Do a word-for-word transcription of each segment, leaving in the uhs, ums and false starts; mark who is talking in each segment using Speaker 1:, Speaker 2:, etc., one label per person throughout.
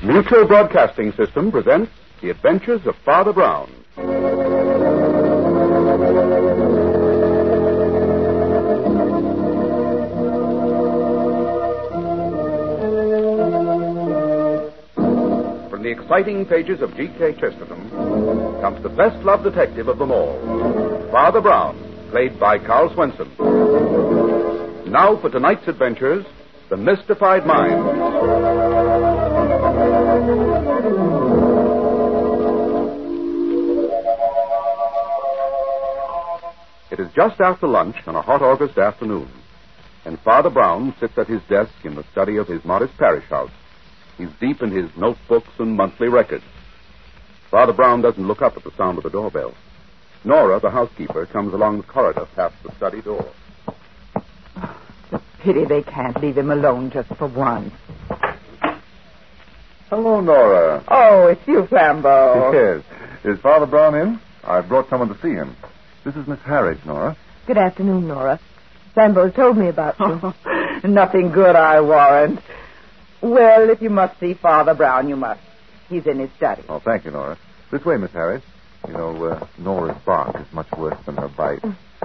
Speaker 1: Mutual Broadcasting System presents The Adventures of Father Brown. From the exciting pages of G K. Chesterton comes the best-loved detective of them all, Father Brown, played by Carl Swenson. Now for tonight's adventures, The Mystified Mind. It is just after lunch on a hot August afternoon, and Father Brown sits at his desk in the study of his modest parish house. He's deep in his notebooks and monthly records. Father Brown doesn't look up at the sound of the doorbell. Nora, the housekeeper, comes along the corridor past the study door.
Speaker 2: Pity they can't leave him alone just for once.
Speaker 3: Hello, Nora.
Speaker 2: Oh, it's you, Flambeau.
Speaker 3: Yes. Is Father Brown in? I've brought someone to see him. This is Miss Harridge, Nora.
Speaker 2: Good afternoon, Nora. Flambeau told me about you. Nothing good, I warrant. Well, if you must see Father Brown, you must. He's in his study.
Speaker 3: Oh, thank you, Nora. This way, Miss Harridge. You know, uh, Nora's bark is much worse than her bite.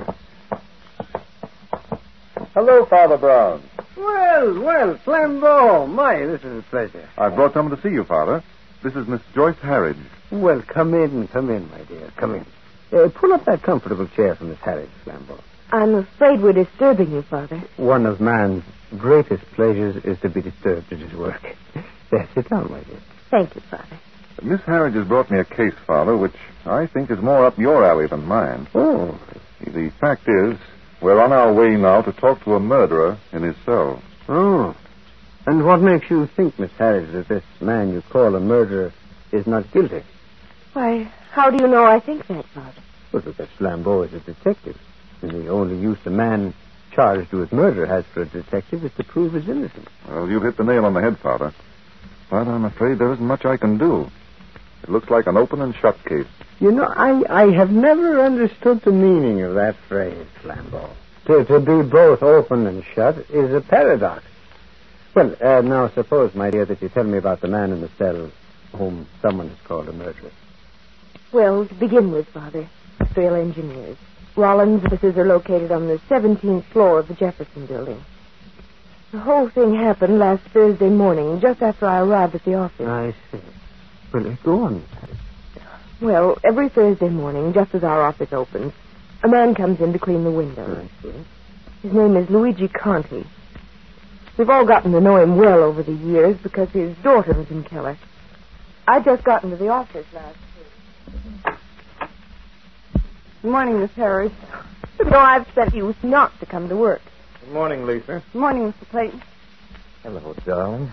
Speaker 3: Hello, Father Brown.
Speaker 4: Well, well, Flambeau. My, this is a pleasure.
Speaker 3: I've brought someone to see you, Father. This is Miss Joyce Harridge.
Speaker 4: Well, come in, come in, my dear. Come in. Uh, pull up that comfortable chair for Miss Harridge, Flambeau.
Speaker 5: I'm afraid we're disturbing you, Father.
Speaker 4: One of man's greatest pleasures is to be disturbed at his work. There, sit down, my dear.
Speaker 5: Thank you, Father.
Speaker 3: Miss Harridge has brought me a case, Father, which I think is more up your alley than mine.
Speaker 4: Oh.
Speaker 3: The fact is, we're on our way now to talk to a murderer in his cell.
Speaker 4: Oh. And what makes you think, Miss Harridge, that this man you call a murderer is not guilty?
Speaker 5: Why, how do you know I think that, Father?
Speaker 4: Well, because Flambeau is a detective. And the only use a man charged with murder has for a detective is to prove his innocence.
Speaker 3: Well, you've hit the nail on the head, Father. But I'm afraid there isn't much I can do. It looks like an open and shut case.
Speaker 4: You know, I, I have never understood the meaning of that phrase, Flambeau. To, to be both open and shut is a paradox. Well, uh, now suppose, my dear, that you tell me about the man in the cell whom someone has called a murderer.
Speaker 5: Well, to begin with, Father, Trail Engineers. Rollins' offices are located on the seventeenth floor of the Jefferson Building. The whole thing happened last Thursday morning, just after I arrived at the office.
Speaker 4: I see. Well, go on.
Speaker 5: Well, every Thursday morning, just as our office opens, a man comes in to clean the windows.
Speaker 4: I see.
Speaker 5: His name is Luigi Conti. We've all gotten to know him well over the years because his daughter was in Keller. I just got into the office last week. Good morning, Miss Harris. You know, I've sent you not to come to work.
Speaker 4: Good morning, Lisa.
Speaker 5: Good morning, Mister Clayton.
Speaker 4: Hello, darling.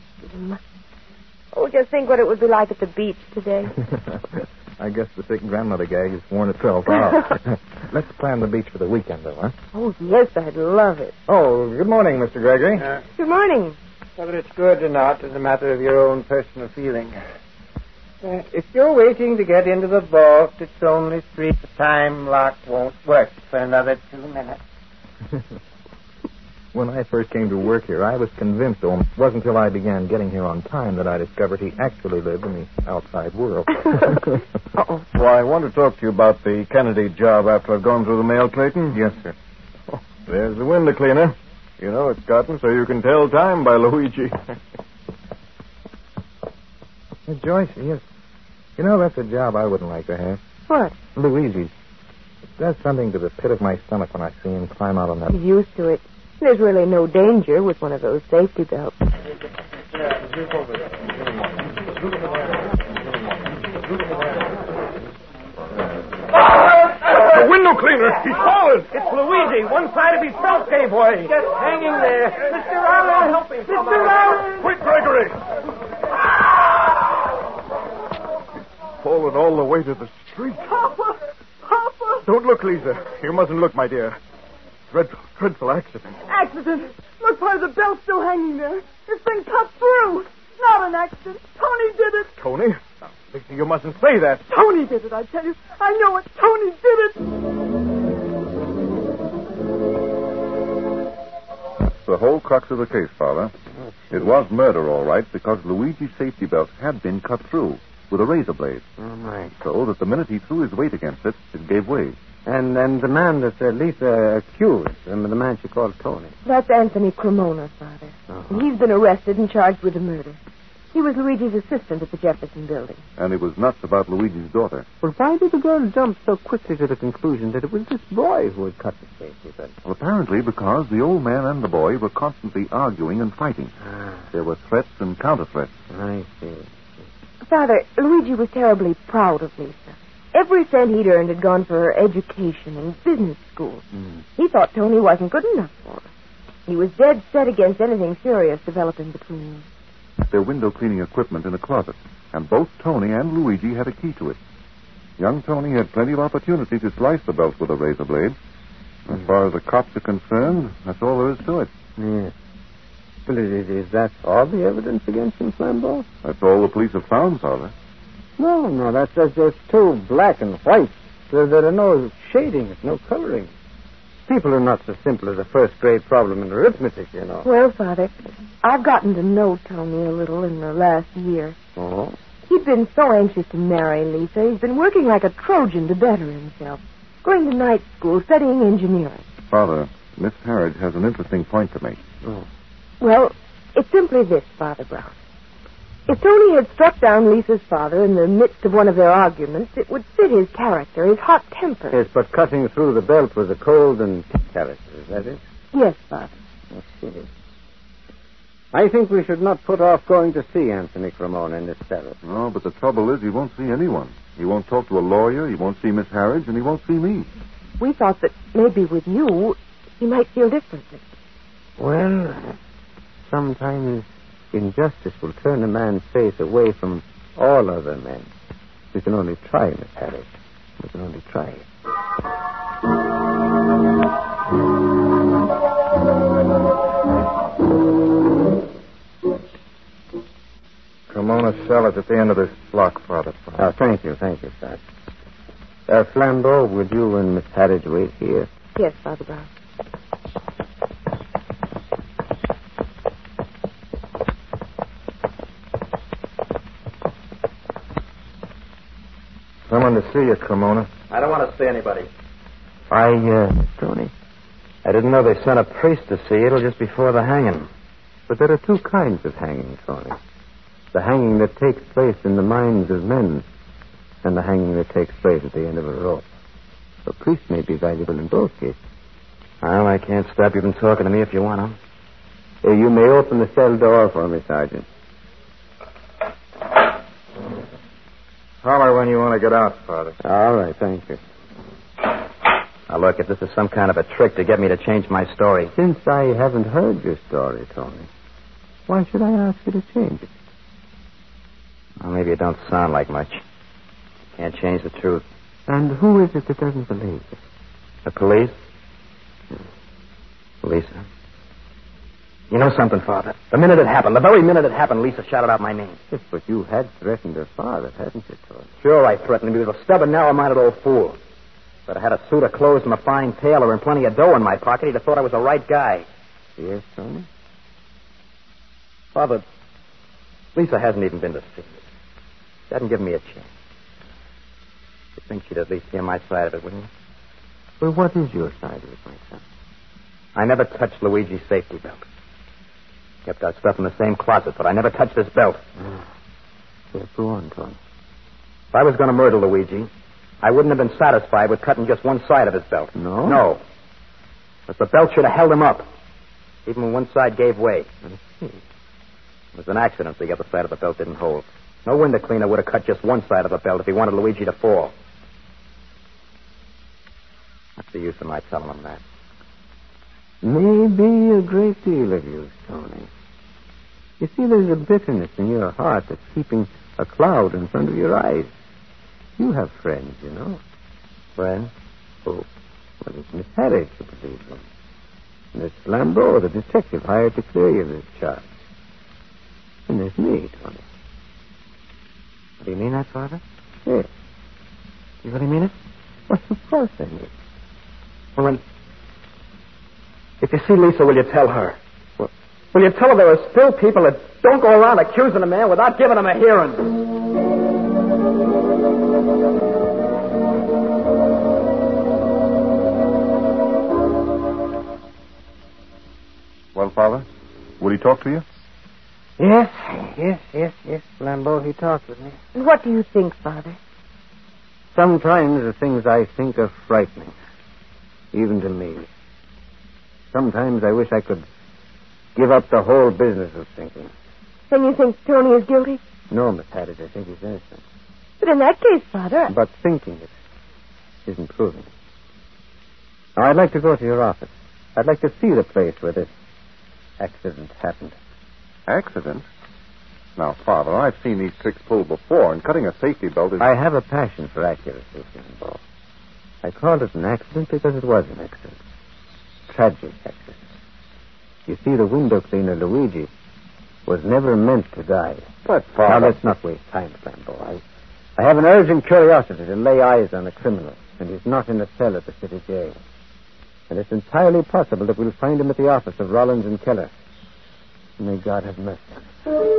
Speaker 5: Oh, just think what it would be like at the beach today.
Speaker 6: I guess the sick grandmother gag has worn itself out. Let's plan the beach for the weekend, though, huh?
Speaker 5: Oh, yes, I'd love it.
Speaker 6: Oh, good morning, Mister Gregory.
Speaker 4: Uh,
Speaker 5: Good morning.
Speaker 4: whether it's good or not is a matter of your own personal feeling. Uh, if you're waiting to get into the vault, it's only three. The time lock won't work for another two minutes.
Speaker 6: When I first came to work here, I was convinced, though, it wasn't until I began getting here on time that I discovered he actually lived in the outside world.
Speaker 5: Uh-oh.
Speaker 3: Well, I want to talk to you about the Kennedy job after I've gone through the mail, Clayton.
Speaker 6: Yes, sir.
Speaker 3: Oh, there's the window cleaner. You know it's gotten so you can tell time by Luigi.
Speaker 6: Hey, Joyce, yes. You know, that's a job I wouldn't like to have.
Speaker 5: What?
Speaker 6: Luigi's. It does something to the pit of my stomach when I see him climb out on that.
Speaker 5: He's used to it. There's really no danger with one of those safety belts.
Speaker 3: The window cleaner! He's fallen!
Speaker 4: It's Luigi. One side of his belt gave way. Just hanging there. Mister Allen, help me. Mister Allen!
Speaker 3: Quick, Gregory! Fallen all the way to the street.
Speaker 4: Papa! Papa!
Speaker 3: Don't look, Lisa. You mustn't look, my dear. Dreadful, dreadful accident.
Speaker 7: Accident. Look, part of the belt's still hanging there. It's been cut through. Not an accident. Tony did it.
Speaker 3: Tony? Now, Lisa, you mustn't say that.
Speaker 7: Tony did it, I tell you. I know it. Tony did it.
Speaker 3: That's the whole crux of the case, Father. It was murder, all right, because Luigi's safety belt had been cut through with a razor blade.
Speaker 4: Oh, my.
Speaker 3: So that the minute he threw his weight against it, it gave way.
Speaker 4: And and the man that uh, Lisa accused, um, the man she called Tony.
Speaker 5: That's Anthony Cremona, Father.
Speaker 4: Uh-huh.
Speaker 5: And he's been arrested and charged with the murder. He was Luigi's assistant at the Jefferson Building.
Speaker 3: And he was nuts about Luigi's daughter.
Speaker 4: Well, why did the girl jump so quickly to the conclusion that it was this boy who had cut the safety belt?
Speaker 3: Well, apparently because the old man and the boy were constantly arguing and fighting.
Speaker 4: Ah,
Speaker 3: There were threats and counter-threats.
Speaker 4: I see.
Speaker 5: Father, Luigi was terribly proud of Lisa. Every cent he'd earned had gone for her education and business school.
Speaker 4: Mm.
Speaker 5: He thought Tony wasn't good enough for her. He was dead set against anything serious developing between them.
Speaker 3: Their window cleaning equipment in a closet, and both Tony and Luigi had a key to it. Young Tony had plenty of opportunity to slice the belt with a razor blade. As far as the cops are concerned, that's all there is to it.
Speaker 4: Yes. Well, is, is that all the evidence against him, Flambeau?
Speaker 3: That's all the police have found, Father.
Speaker 4: No, no, that's, that's just too black and white. There, there are no shadings, no colorings. People are not so simple as a first-grade problem in arithmetic, you know.
Speaker 5: Well, Father, I've gotten to know Tony a little in the last year.
Speaker 4: Oh?
Speaker 5: He'd been so anxious to marry Lisa, he's been working like a Trojan to better himself. Going to night school, studying engineering.
Speaker 3: Father, Miss Harridge has an interesting point to make.
Speaker 4: Oh.
Speaker 5: Well, it's simply this, Father Brown. If Tony had struck down Lisa's father in the midst of one of their arguments, it would fit his character, his hot temper.
Speaker 4: Yes, but cutting through the belt was a cold and character, is that it?
Speaker 5: Yes, Father.
Speaker 4: Yes, it is. I think we should not put off going to see Anthony Cremona in this cell.
Speaker 3: No, but the trouble is he won't see anyone. He won't talk to a lawyer, he won't see Miss Harridge, and he won't see me.
Speaker 5: We thought that maybe with you, he might feel differently.
Speaker 4: Well, sometimes injustice will turn a man's face away from all other men. We can only try, Miss Harris. We can only try.
Speaker 6: Cremona's cell is at the end of this block, Father.
Speaker 4: Oh, thank you, thank you, sir. Uh, Flambeau, would you and Miss Harris wait here?
Speaker 5: Yes, Father Brown.
Speaker 6: Someone to see you, Cremona.
Speaker 8: I don't want to see anybody.
Speaker 4: I, uh, Tony.
Speaker 8: I didn't know they sent a priest to see you till just before the hanging.
Speaker 4: But there are two kinds of hanging, Tony. The hanging that takes place in the minds of men, and the hanging that takes place at the end of a rope. A priest may be valuable in both cases.
Speaker 8: Well, I can't stop you from talking to me if you want to.
Speaker 4: Uh, you may open the cell door for me, Sergeant.
Speaker 6: Holler when you want to get out, Father.
Speaker 4: All right, thank you.
Speaker 8: Now, look, if this is some kind of a trick to get me to change my story.
Speaker 4: Since I haven't heard your story, Tony, why should I ask you to change it?
Speaker 8: Well, maybe it don't sound like much. Can't change the truth.
Speaker 4: And who is it that doesn't believe it?
Speaker 8: The police? Lisa. You know something, Father? The minute it happened, the very minute it happened, Lisa shouted out my name.
Speaker 4: Yes, but you had threatened her father, hadn't you, Tony?
Speaker 8: Sure, I threatened him. He was a stubborn, narrow-minded old fool. But I had a suit of clothes from a fine tailor and plenty of dough in my pocket. He'd have thought I was the right guy.
Speaker 4: Yes, Tony?
Speaker 8: Father, Lisa hasn't even been to see me. She hasn't given me a chance. You think she'd at least hear my side of it, wouldn't you?
Speaker 4: Well, what is your side of it, my son?
Speaker 8: I never touched Luigi's safety belt. Kept our stuff in the same closet, but I never touched this belt.
Speaker 4: Oh. Yes, go on, Tony.
Speaker 8: If I was going to murder Luigi, I wouldn't have been satisfied with cutting just one side of his belt.
Speaker 4: No?
Speaker 8: No. But the belt should have held him up, even when one side gave way.
Speaker 4: I see.
Speaker 8: It was an accident the other side of the belt didn't hold. No window cleaner would have cut just one side of the belt if he wanted Luigi to fall. What's the use of my telling him that?
Speaker 4: Maybe a great deal of use, Tony. You see, there's a bitterness in your heart that's keeping a cloud in front of your eyes. You have friends, you know.
Speaker 8: Friends?
Speaker 4: Oh, well, there's Miss Harris, you believe me. Miss Flambeau, the detective hired to clear you of this charge. And there's me, Tony.
Speaker 8: Do you mean that, Father?
Speaker 4: Yes.
Speaker 8: You really mean it?
Speaker 4: Well, of course I do.
Speaker 8: Well, then, if you see Lisa, will you tell her?
Speaker 4: Well,
Speaker 9: Will you tell her there are still people that don't go around accusing a man without giving him a hearing?
Speaker 3: Well, Father, will he talk to you?
Speaker 4: Yes, yes, yes, yes, Flambeau, he talked with me.
Speaker 5: And what do you think, Father?
Speaker 4: Sometimes the things I think are frightening, even to me. Sometimes I wish I could give up the whole business of thinking.
Speaker 5: Then you think Tony is guilty?
Speaker 4: No, Miss Haddage, I think he's innocent.
Speaker 5: But in that case, Father...
Speaker 4: But thinking it isn't proving it. Now, I'd like to go to your office. I'd like to see the place where this accident happened.
Speaker 3: Accident? Now, Father, I've seen these tricks pulled before, and cutting a safety belt is...
Speaker 4: I have a passion for accuracy, Flambeau. I called it an accident because it was an accident. Tragic accident. You see, the window cleaner, Luigi, was never meant to die.
Speaker 3: But, Father...
Speaker 4: Now, let's not waste time, Flambeau. I, I have an urgent curiosity to lay eyes on a criminal, and he's not in a cell at the city jail. And it's entirely possible that we'll find him at the office of Rollins and Keller. May God have mercy on him.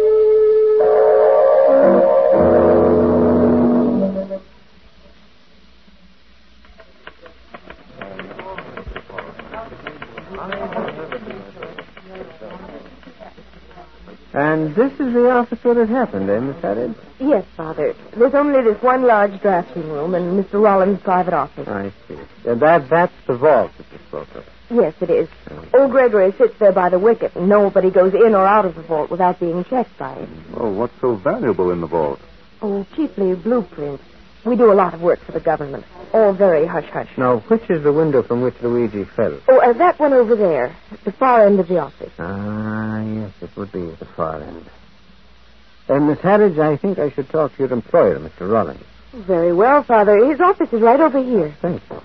Speaker 4: And this is the office where it happened, eh, Miss Haddage?
Speaker 5: Yes, Father. There's only this one large drafting room and Mister Rollins' private office.
Speaker 4: I see. And that, that's the vault that you spoke of.
Speaker 5: Yes, it is. Old Gregory sits there by the wicket, and nobody goes in or out of the vault without being checked by him.
Speaker 3: Oh, what's so valuable in the vault?
Speaker 5: Oh, chiefly blueprints. We do a lot of work for the government. All very hush-hush.
Speaker 4: Now, which is the window from which Luigi fell?
Speaker 5: Oh, uh, that one over there, at the far end of the office.
Speaker 4: Ah, yes, it would be at the far end. And, Miss Haddage, I think I should talk to your employer, Mister Rollins.
Speaker 5: Very well, Father. His office is right over here.
Speaker 4: Thank you.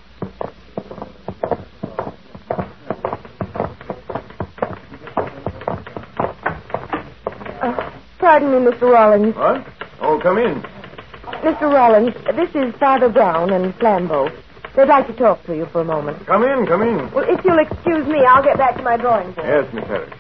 Speaker 5: Uh, pardon me, Mister Rollins.
Speaker 6: What? Oh, come in.
Speaker 5: Mister Rollins, this is Father Brown and Flambeau. They'd like to talk to you for a moment.
Speaker 6: Come in, come in.
Speaker 5: Well, if you'll excuse me, I'll get back to my drawing board.
Speaker 6: Yes, Miss Harris.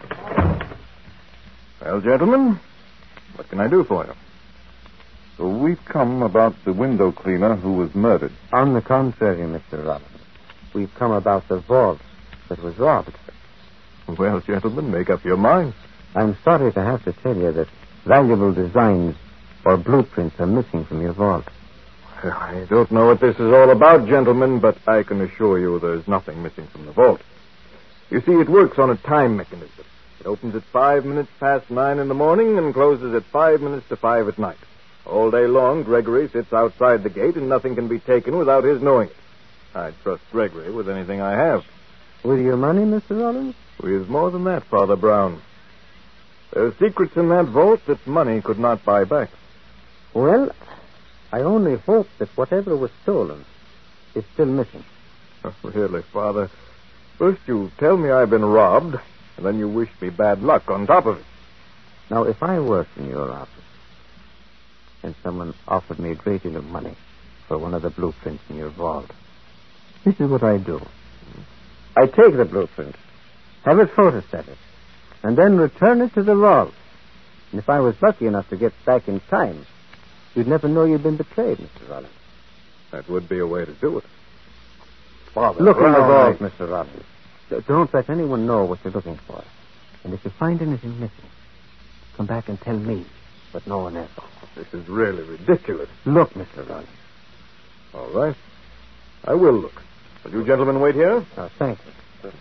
Speaker 6: Well, gentlemen, what can I do for you?
Speaker 3: So we've come about the window cleaner who was murdered.
Speaker 4: On the contrary, Mister Rollins, we've come about the vault that was robbed.
Speaker 6: Well, gentlemen, make up your minds.
Speaker 4: I'm sorry to have to tell you that valuable designs or blueprints are missing from your vault.
Speaker 6: I don't know what this is all about, gentlemen, but I can assure you there's nothing missing from the vault. You see, it works on a time mechanism. It opens at five minutes past nine in the morning and closes at five minutes to five at night. All day long, Gregory sits outside the gate, and nothing can be taken without his knowing it. I trust Gregory with anything I have.
Speaker 4: With your money, Mister Rollins?
Speaker 6: With more than that, Father Brown. There are secrets in that vault that money could not buy back.
Speaker 4: Well, I only hope that whatever was stolen is still missing.
Speaker 6: Oh, really, Father? First you tell me I've been robbed, and then you wish me bad luck on top of it.
Speaker 4: Now, if I worked in your office and someone offered me a great deal of money for one of the blueprints in your vault, this is what I do. I take the blueprint, have it photostated, and then return it to the vault. And if I was lucky enough to get back in time, you'd never know you'd been betrayed, Mister Rollins.
Speaker 6: That would be a way to do it. Father,
Speaker 4: Look in the
Speaker 6: Brown,
Speaker 4: vault, Mister Rollins. Don't let anyone know what you're looking for. And if you find anything missing, come back and tell me, but no one else.
Speaker 6: This is really ridiculous.
Speaker 4: Look, Mister Rollins.
Speaker 6: All right. I will look. Will you gentlemen wait here?
Speaker 4: Oh, thank you.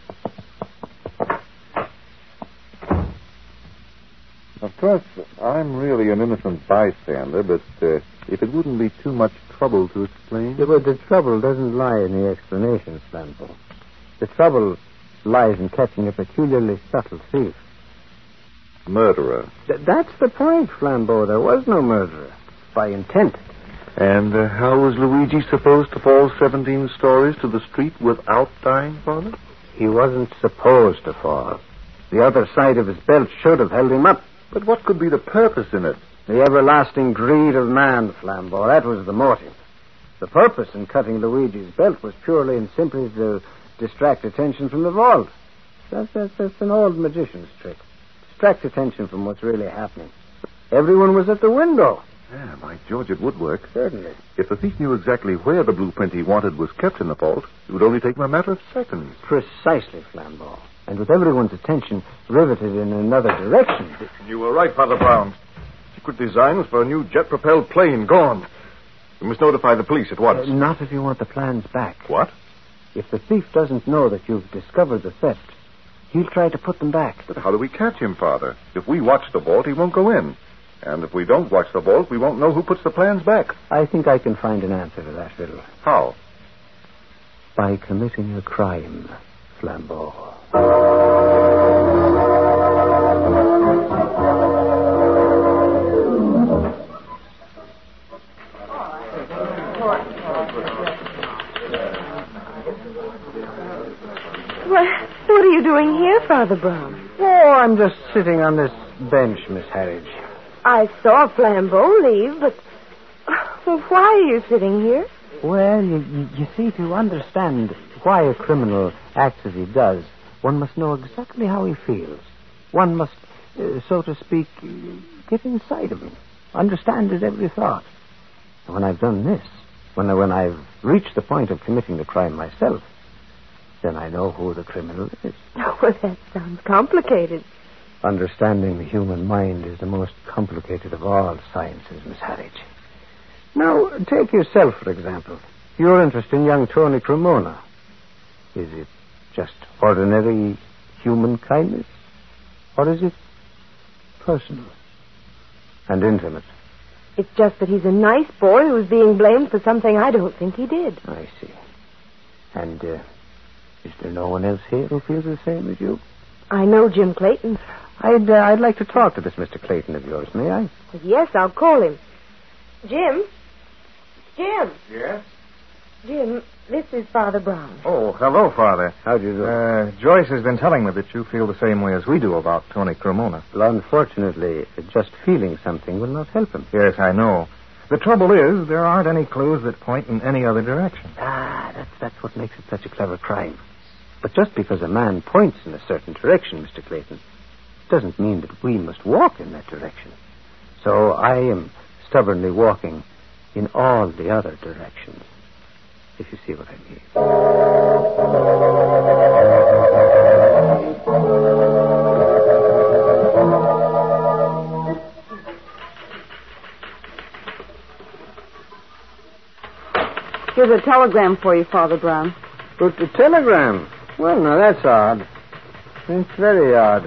Speaker 3: Of course, I'm really an innocent bystander, but uh, if it wouldn't be too much trouble to explain...
Speaker 4: Yeah, but the trouble doesn't lie in the explanations, Flambeau. The trouble lies in catching a peculiarly subtle thief.
Speaker 3: Murderer.
Speaker 4: Th- that's the point, Flambeau. There was no murderer. By intent.
Speaker 3: And uh, how was Luigi supposed to fall seventeen stories to the street without dying, Father?
Speaker 4: He wasn't supposed to fall. The other side of his belt should have held him up.
Speaker 3: But what could be the purpose in it?
Speaker 4: The everlasting greed of man, Flambeau. That was the motive. The purpose in cutting Luigi's belt was purely and simply to distract attention from the vault. That's, that's, that's an old magician's trick. Distract attention from what's really happening. Everyone was at the window.
Speaker 3: Yeah, by George, it would work.
Speaker 4: Certainly.
Speaker 3: If the thief knew exactly where the blueprint he wanted was kept in the vault, it would only take him a matter of seconds.
Speaker 4: Precisely, Flambeau. And with everyone's attention riveted in another direction.
Speaker 6: You were right, Father Brown. Secret designs for a new jet-propelled plane gone. We must notify the police at once.
Speaker 4: Uh, not if you want the plans back.
Speaker 6: What?
Speaker 4: If the thief doesn't know that you've discovered the theft, he'll try to put them back.
Speaker 3: But how do we catch him, Father? If we watch the vault, he won't go in. And if we don't watch the vault, we won't know who puts the plans back.
Speaker 4: I think I can find an answer to that riddle.
Speaker 3: How?
Speaker 4: By committing a crime, Flambeau.
Speaker 5: What, what are you doing here, Father Brown?
Speaker 4: Oh, I'm just sitting on this bench, Miss Harridge.
Speaker 5: I saw Flambeau leave, but well, why are you sitting here?
Speaker 4: Well, you, you, you see, to understand why a criminal acts as he does, one must know exactly how he feels. One must, uh, so to speak, get inside of him, understand his every thought. And when I've done this, when, I, when I've reached the point of committing the crime myself, then I know who the criminal is.
Speaker 5: Oh, well, that sounds complicated.
Speaker 4: Understanding the human mind is the most complicated of all sciences, Miss Harridge. Now, take yourself, for example. Your interest in young Tony Cremona. Is it just ordinary human kindness? Or is it personal and intimate?
Speaker 5: It's just that he's a nice boy who's being blamed for something I don't think he did.
Speaker 4: I see. And uh, is there no one else here who feels the same as you?
Speaker 5: I know Jim Clayton.
Speaker 4: I'd, uh, I'd like to talk to this Mister Clayton of yours, may I?
Speaker 5: Yes, I'll call him. Jim? Jim?
Speaker 6: Yes?
Speaker 5: Jim, this is Father Brown.
Speaker 6: Oh, hello, Father.
Speaker 4: How do you do?
Speaker 6: Uh, Joyce has been telling me that you feel the same way as we do about Tony Cremona.
Speaker 4: Well, unfortunately, just feeling something will not help him.
Speaker 6: Yes, I know. The trouble is, there aren't any clues that point in any other direction.
Speaker 4: Ah, that's, that's what makes it such a clever crime. But just because a man points in a certain direction, Mister Clayton, doesn't mean that we must walk in that direction. So I am stubbornly walking in all the other directions, if you see what I mean.
Speaker 2: Here's a telegram for you, Father Brown.
Speaker 4: But the telegram? Well, now, that's odd. It's very odd.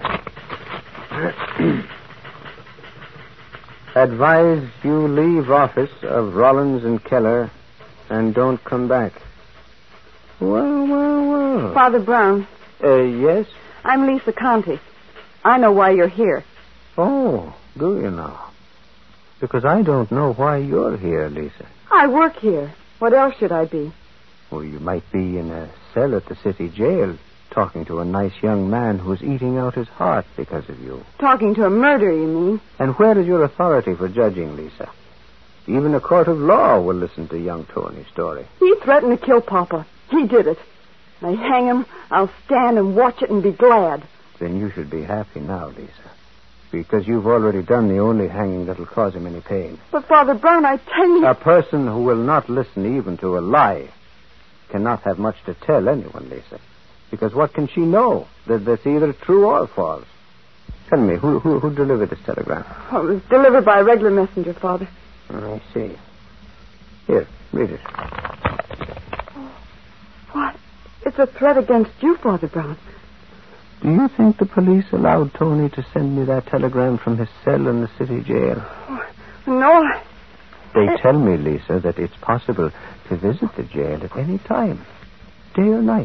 Speaker 4: Advise you leave office of Rollins and Keller and don't come back. Well, well, well.
Speaker 2: Father Brown.
Speaker 4: Uh, yes?
Speaker 2: I'm Lisa Conti. I know why you're here.
Speaker 4: Oh, do you now? Because I don't know why you're here, Lisa.
Speaker 2: I work here. What else should I be?
Speaker 4: Well, you might be in a cell at the city jail, talking to a nice young man who's eating out his heart because of you.
Speaker 2: Talking to a murderer, you mean?
Speaker 4: And where is your authority for judging, Lisa? Even a court of law will listen to young Tony's story.
Speaker 2: He threatened to kill Papa. He did it. They hang him. I'll stand and watch it and be glad.
Speaker 4: Then you should be happy now, Lisa. Because you've already done the only hanging that'll cause him any pain.
Speaker 2: But, Father Brown, I tell you...
Speaker 4: A person who will not listen even to a lie cannot have much to tell anyone, Lisa. Because what can she know that that's either true or false? Tell me, who, who, who delivered this telegram?
Speaker 2: Oh, it was delivered by a regular messenger, Father.
Speaker 4: I see. Here, read it.
Speaker 2: What? It's a threat against you, Father Brown.
Speaker 4: Do you think the police allowed Tony to send me that telegram from his cell in the city jail?
Speaker 2: Oh, no.
Speaker 4: They tell me, Lisa, that it's possible to visit the jail at any time, day or night.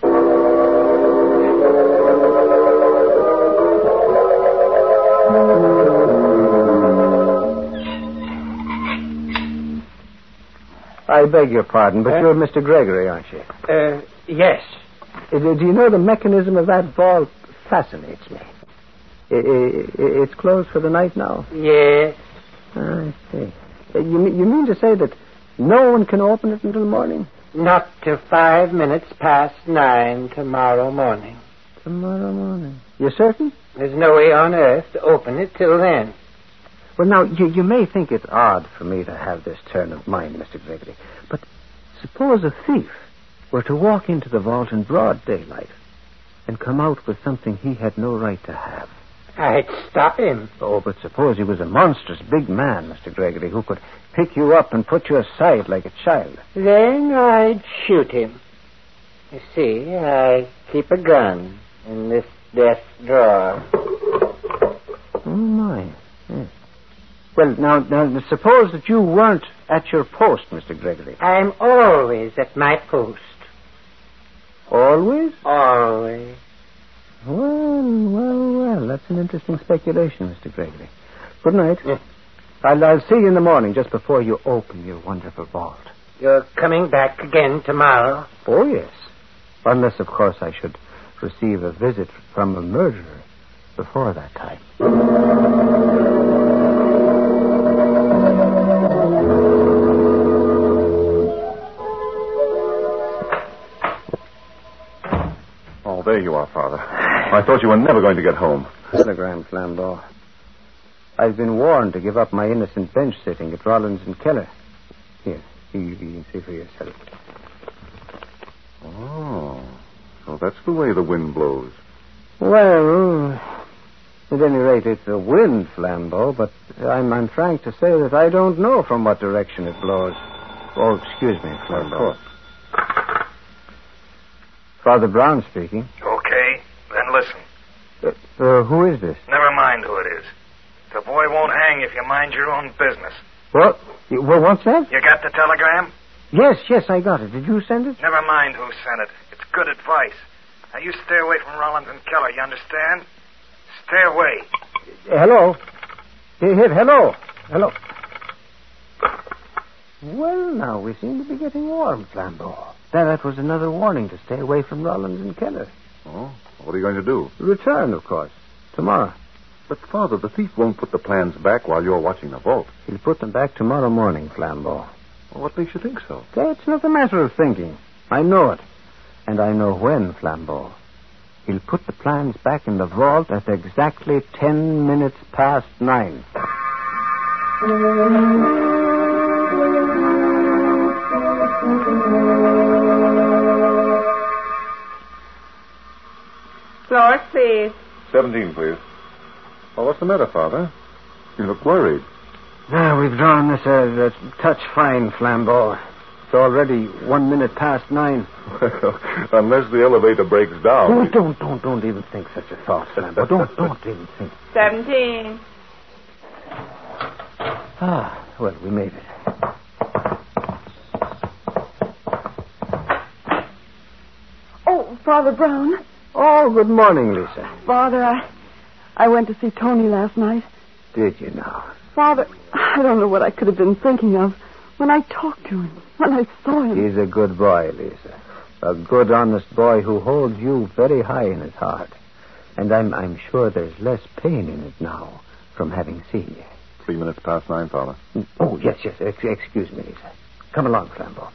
Speaker 4: I beg your pardon, but uh, you're Mister Gregory, aren't you?
Speaker 10: Uh, yes.
Speaker 4: Uh, do you know the mechanism of that vault fascinates me? It, it, it's closed for the night now?
Speaker 10: Yes.
Speaker 4: I see. Uh, you, you mean to say that no one can open it until morning?
Speaker 10: Not till five minutes past nine tomorrow morning.
Speaker 4: tomorrow morning. You certain?
Speaker 10: There's no way on earth to open it till then.
Speaker 4: Well, now, you, you may think it odd for me to have this turn of mind, Mister Gregory, but suppose a thief were to walk into the vault in broad daylight and come out with something he had no right to have.
Speaker 10: I'd stop him.
Speaker 4: Oh, but suppose he was a monstrous big man, Mister Gregory, who could pick you up and put you aside like a child.
Speaker 10: Then I'd shoot him. You see, I keep a gun in this desk drawer.
Speaker 4: Oh, my. Yes. Well, now, now, suppose that you weren't at your post, Mister Gregory.
Speaker 10: I'm always at my post.
Speaker 4: Always?
Speaker 10: Always.
Speaker 4: Well, well, well, that's an interesting speculation, Mister Gregory. Good night.
Speaker 10: Yeah.
Speaker 4: I'll, I'll see you in the morning, just before you open your wonderful vault.
Speaker 10: You're coming back again tomorrow?
Speaker 4: Oh, yes. Unless, of course, I should receive a visit from a murderer before that time.
Speaker 3: Oh, there you are, Father. I thought you were never going to get home.
Speaker 4: Telegram, Flambeau. I've been warned to give up my innocent bench sitting at Rollins and Keller. Here, you, you can see for yourself.
Speaker 3: Oh, so that's the way the wind blows.
Speaker 4: Well, at any rate, it's a wind, Flambeau, but I'm, I'm frank to say that I don't know from what direction it blows. Oh, excuse me, Flambeau.
Speaker 3: Of course.
Speaker 4: Father Brown speaking.
Speaker 11: Okay, then listen.
Speaker 4: Uh, uh, who is this?
Speaker 11: Never mind who it is. The boy won't hang if you mind your own business.
Speaker 4: What? Well, what's that?
Speaker 11: You got the telegram?
Speaker 4: Yes, yes, I got it. Did you send it?
Speaker 11: Never mind who sent it. It's good advice. Now, you stay away from Rollins and Keller, you understand? Stay away.
Speaker 4: Uh, hello? Here, here, hello. Hello. Well, now, we seem to be getting warm, Flambeau. That, that was another warning to stay away from Rollins and Keller.
Speaker 3: Oh, what are you going to do?
Speaker 4: Return, of course. Tomorrow.
Speaker 3: But, Father, the thief won't put the plans back while you're watching the vault.
Speaker 4: He'll put them back tomorrow morning, Flambeau.
Speaker 3: Well, what makes you think so?
Speaker 4: It's not a matter of thinking. I know it. And I know when, Flambeau. He'll put the plans back in the vault at exactly ten minutes past nine.
Speaker 5: Floor, please.
Speaker 3: Seventeen, please. Well, what's the matter, Father? You look worried.
Speaker 4: Now, we've drawn this a, a touch fine, Flambeau. It's already one minute past nine.
Speaker 3: Well, unless the elevator breaks down.
Speaker 4: Oh, don't, don't, don't even think such a thought, Flambeau. Don't, don't even think.
Speaker 5: Seventeen.
Speaker 4: Ah, well, we made it.
Speaker 7: Oh, Father Brown.
Speaker 4: Oh, good morning, Lisa.
Speaker 7: Father, I, I went to see Tony last night.
Speaker 4: Did you now?
Speaker 7: Father, I don't know what I could have been thinking of when I talked to him, when I saw him.
Speaker 4: He's a good boy, Lisa. A good, honest boy who holds you very high in his heart. And I'm, I'm sure there's less pain in it now from having seen you.
Speaker 3: Three minutes past nine, Father.
Speaker 4: Oh, yes, yes. Ex- excuse me, Lisa. Come along, Flambeau.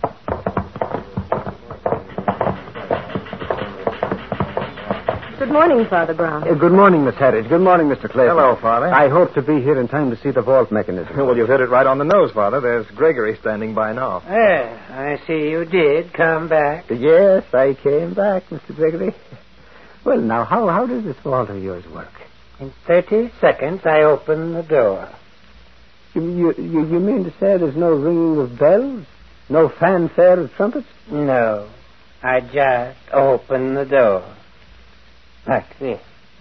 Speaker 5: Good morning, Father Brown.
Speaker 4: Uh, good morning, Miss Harridge. Good morning, Mister Clayton.
Speaker 6: Hello, Father.
Speaker 4: I hope to be here in time to see the vault mechanism.
Speaker 6: Well, you've hit it right on the nose, Father. There's Gregory standing by now.
Speaker 10: Well, I see you did come back.
Speaker 4: Yes, I came back, Mister Gregory. Well, now, how, how does this vault of yours work?
Speaker 10: In thirty seconds, I open the door.
Speaker 4: You, you, you, you mean to say there's no ringing of bells? No fanfare of trumpets?
Speaker 10: No. I just open the door. Like this.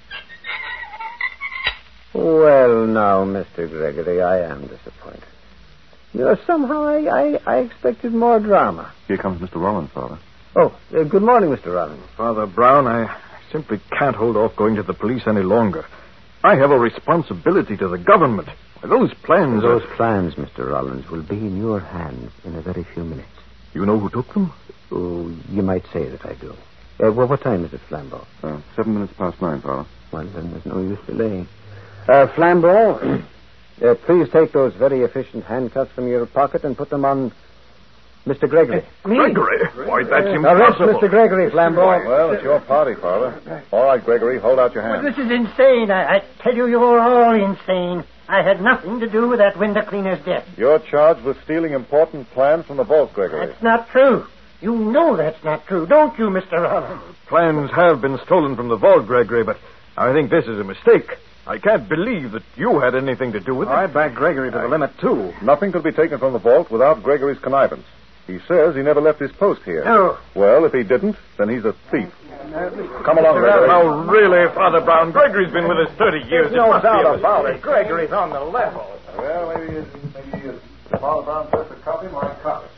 Speaker 4: Well, now, Mister Gregory, I am disappointed. You know, somehow I, I, I expected more drama.
Speaker 3: Here comes Mister Rollins, Father.
Speaker 4: Oh, uh, good morning, Mister Rollins.
Speaker 6: Father Brown, I simply can't hold off going to the police any longer. I have a responsibility to the government. Those plans
Speaker 4: Those
Speaker 6: are...
Speaker 4: plans, Mister Rollins, will be in your hands in a very few minutes.
Speaker 6: You know who took them?
Speaker 4: Oh, you might say that I do. Uh, well, what time is it, Flambeau?
Speaker 3: Uh, seven minutes past nine, Father.
Speaker 4: Well, then there's no use delaying. Uh, Flambeau, uh, please take those very efficient handcuffs from your pocket and put them on... Mister Gregory.
Speaker 10: Uh, me?
Speaker 6: Gregory? Why, that's
Speaker 4: Arrest
Speaker 6: impossible.
Speaker 4: Mister Gregory, Flambeau.
Speaker 3: Well, it's your party, Father. All right, Gregory, hold out your hand.
Speaker 10: This is insane. I, I tell you, you're all insane. I had nothing to do with that window cleaner's death.
Speaker 3: You're charged with stealing important plans from the vault, Gregory.
Speaker 10: That's not true. You know that's not true, don't you, Mister Rollins?
Speaker 6: Plans have been stolen from the vault, Gregory, but I think this is a mistake. I can't believe that you had anything to do with it.
Speaker 9: I back Gregory to the limit, too.
Speaker 3: Nothing could be taken from the vault without Gregory's connivance. He says he never left his post here.
Speaker 10: No.
Speaker 3: Well, if he didn't, then he's a thief. Come along, Gregory.
Speaker 6: Now, really, Father Brown, Gregory's been with us thirty years.
Speaker 9: There's no
Speaker 6: It must be
Speaker 9: doubt
Speaker 6: a
Speaker 9: about
Speaker 6: mistake.
Speaker 9: it. Gregory's on the level.
Speaker 3: Well, maybe, maybe uh, Father Brown says to copy my copy.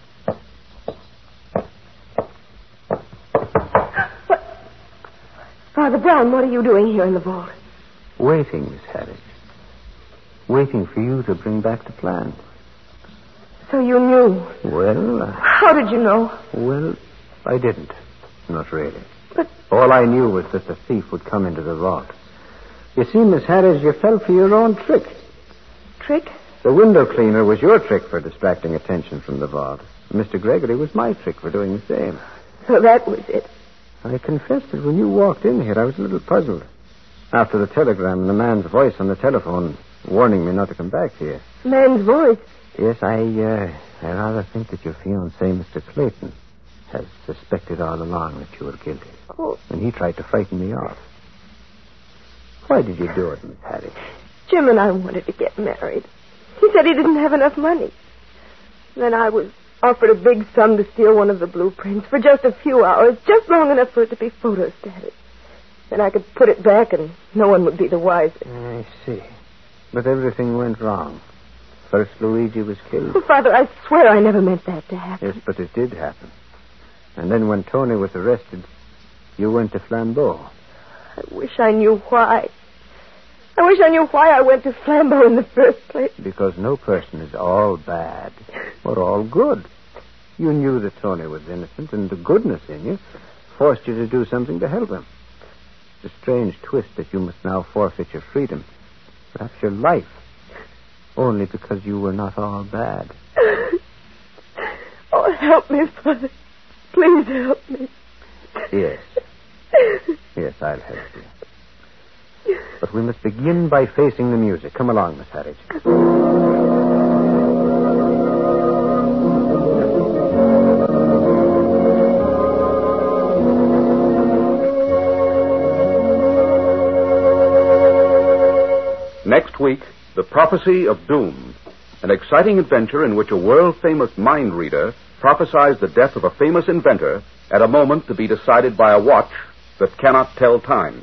Speaker 5: What? Father Brown, what are you doing here in the vault?
Speaker 4: Waiting, Miss Harris. Waiting for you to bring back the plan.
Speaker 5: So you knew.
Speaker 4: Well, uh,
Speaker 5: How did you know?
Speaker 4: well, I didn't. Not really.
Speaker 5: But
Speaker 4: All I knew was that the thief would come into the vault. You see, Miss Harris, you fell for your own trick.
Speaker 5: trick?
Speaker 4: The window cleaner was your trick for distracting attention from the vault. Mister Gregory was my trick for doing the same.
Speaker 5: So that was it.
Speaker 4: I confess that when you walked in here, I was a little puzzled. After the telegram and the man's voice on the telephone warning me not to come back here.
Speaker 5: Man's voice.
Speaker 4: Yes, I, uh, I rather think that your fiancé, Mister Clayton, has suspected all along that you were guilty.
Speaker 5: Oh,
Speaker 4: And he tried to frighten me off. Why did you do it, Miss Hattie?
Speaker 5: Jim and I wanted to get married. He said he didn't have enough money. Then I was offered a big sum to steal one of the blueprints for just a few hours, just long enough for it to be photostated. Then I could put it back and no one would be the wiser.
Speaker 4: I see. But everything went wrong. First, Luigi was killed.
Speaker 5: Oh, Father, I swear I never meant that to happen.
Speaker 4: Yes, but it did happen. And then when Tony was arrested, you went to Flambeau.
Speaker 5: I wish I knew why. I wish I knew why I went to Flambeau in the first place.
Speaker 4: Because no person is all bad or all good. You knew that Tony was innocent, and the goodness in you forced you to do something to help him. It's a strange twist that you must now forfeit your freedom, perhaps your life, only because you were not all bad.
Speaker 5: Oh, help me, Father. Please help me.
Speaker 4: Yes. Yes, I'll help you. But we must begin by facing the music. Come along, Miss Harris.
Speaker 1: Next week, The Prophecy of Doom, an exciting adventure in which a world-famous mind reader prophesies the death of a famous inventor at a moment to be decided by a watch that cannot tell time.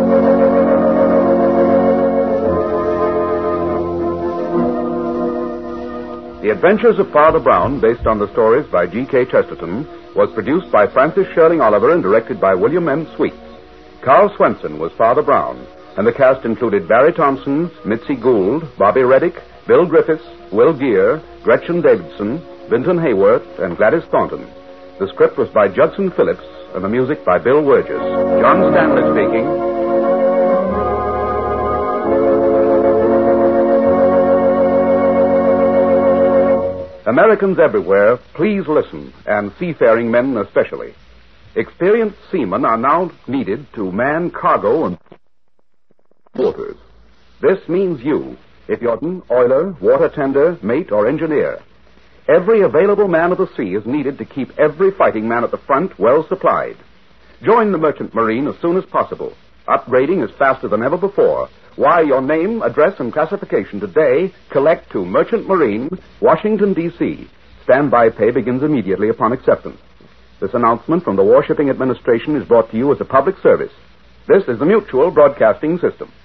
Speaker 1: The Adventures of Father Brown, based on the stories by G K Chesterton, was produced by Francis Sherling Oliver and directed by William M. Sweets. Carl Swenson was Father Brown, and the cast included Barry Thompson, Mitzi Gould, Bobby Reddick, Bill Griffiths, Will Geer, Gretchen Davidson, Vinton Hayworth, and Gladys Thornton. The script was by Judson Phillips, and the music by Bill Wurgis. John Stanley speaking. Americans everywhere, please listen, and seafaring men especially. Experienced seamen are now needed to man cargo and waters. This means you, if you're an oiler, water tender, mate, or engineer. Every available man of the sea is needed to keep every fighting man at the front well supplied. Join the Merchant Marine as soon as possible. Upgrading is faster than ever before. Wire your name, address, and classification today. Collect to Merchant Marine, Washington, D C Standby pay begins immediately upon acceptance. This announcement from the Warshipping Administration is brought to you as a public service. This is the Mutual Broadcasting System.